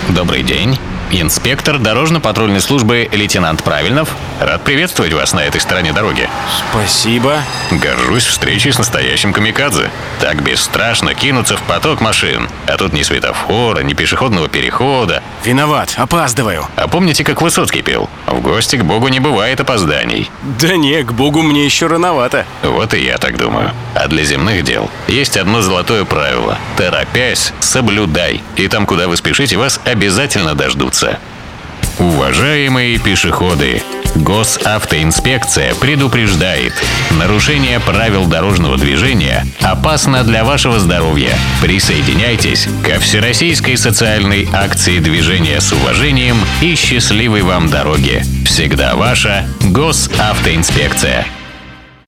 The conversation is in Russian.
Добрый день. Инспектор дорожно-патрульной службы лейтенант Правильнов. Рад приветствовать вас на этой стороне дороги. Спасибо. Горжусь встречей с настоящим камикадзе. Так бесстрашно кинуться в поток машин. А тут ни светофора, ни пешеходного перехода. Виноват, опаздываю. А помните, как Высоцкий пел? В гости к Богу не бывает опозданий. Да не, к Богу мне еще рановато. Вот и я так думаю. А для земных дел есть одно золотое правило. Торопясь, соблюдай. И там, куда вы спешите, вас обязательно дождутся. Уважаемые пешеходы, Госавтоинспекция предупреждает: нарушение правил дорожного движения опасно для вашего здоровья. Присоединяйтесь ко всероссийской социальной акции движения с уважением и счастливой вам дороги. Всегда ваша Госавтоинспекция.